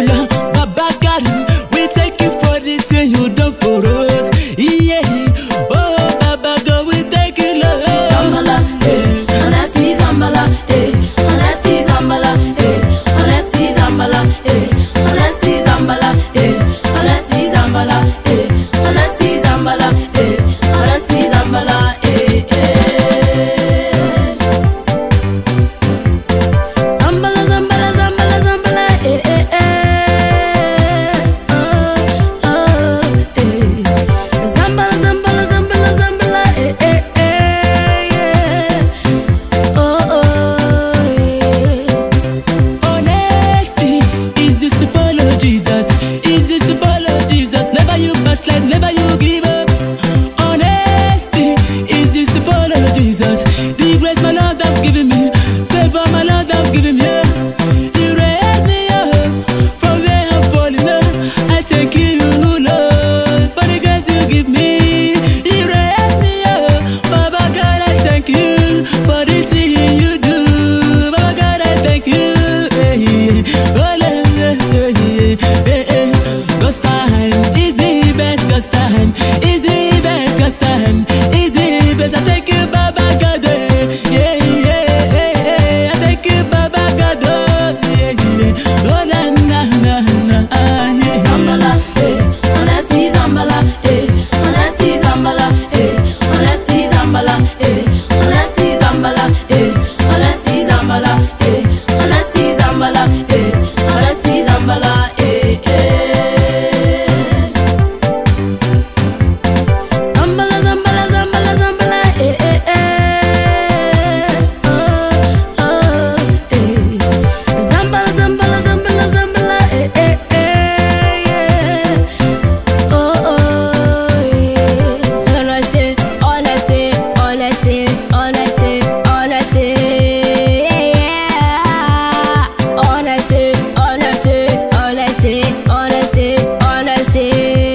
yeah. Baba God, we thank you for this thing you done for us. Yeah, oh Baba God, we thank you, Lord. Zambala, honesty Zambala, honesty Zambala, honesty Zambala, honesty Zambala, honesty Zambala, honesty Zambala, honesty Zambala, Zambala, Zambala, Zambala, Zambala, Zambala, Zambala, Zambala, Zambala, Honesty is just to follow Jesus. Is just to follow Jesus. Never you backslide, never you give up. Honesty is just to follow Jesus. The grace my Lord have given me, favor my Lord have given me. You raise me up from where I'm falling up. I thank you, Lord, for the grace you give me. You raise me up, Baba God, I thank you for the thing you do. Baba God, I thank you. God's time is the best. God's time is the best. God's time is the best. I thank you, Baba God. Yeah, yeah, yeah. I thank you, Baba God. Yeah, yeah. Oh, na na na na. Yeah. Zambala, honesty Zambala, honesty Zambala, honesty Zambala, honesty Zambala, honesty Zambala, honesty Zambala, honesty Zambala, Zambala, Zambala, Zambala, Zambala, Zambala, Zambala, Zambala, Zambala, honesty, honesty, honesty, honesty, honesty, honesty, honesty, honesty, honesty, honesty.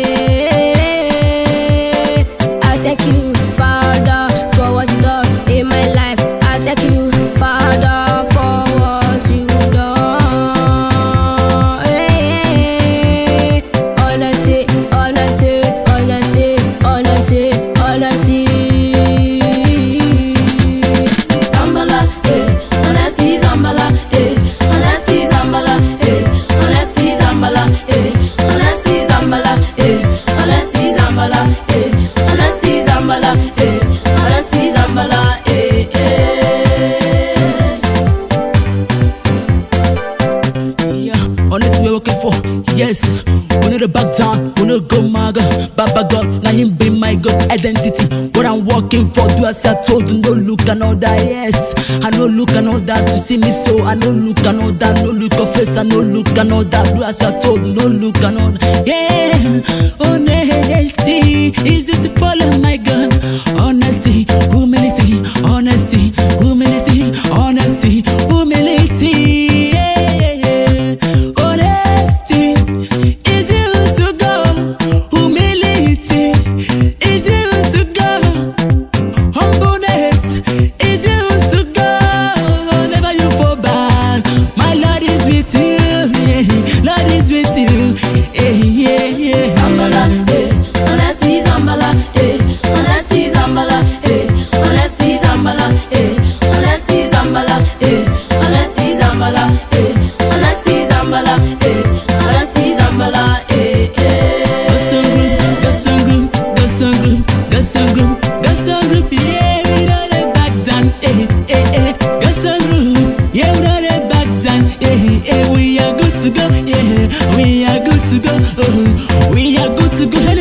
I thank you, Father, for what you done in my life. I thank you, Father, for what you done. Honesty, honesty, honesty, honesty, honesty. Zambala, honesty Zambala, honesty Zambala, honesty Zambala, honesty Zambala, honesty Zambala, honesty Zambala, honesty Zambala, Yeah, honestly we're working for. Yes, we need to back down, we need to go maga. Baba God, now him be my God identity. What I'm working for, do as I told you, no look another. Yes, I no look another. You see me so, I no look another. No look of face, I no look another. Do as I told you, no look another. Yeah, honesty is it to follow my God. Honesty, humility, honesty, humility, honesty, humility. Honesty is used to go. Humility is used to go. Humbleness is used to go. Never you fall back. My Lord is with you. Yeah. Lord is with you. Yeah, yeah. Zambala, honesty Zambala, honesty Zambala, honesty Zambala, honesty Zambala, honesty Zambala, honesty Zambala, honesty Zambala, yeah, we don't back down, yeah, we don't back down, we are good to go, yeah, we are good to go, we are good to go.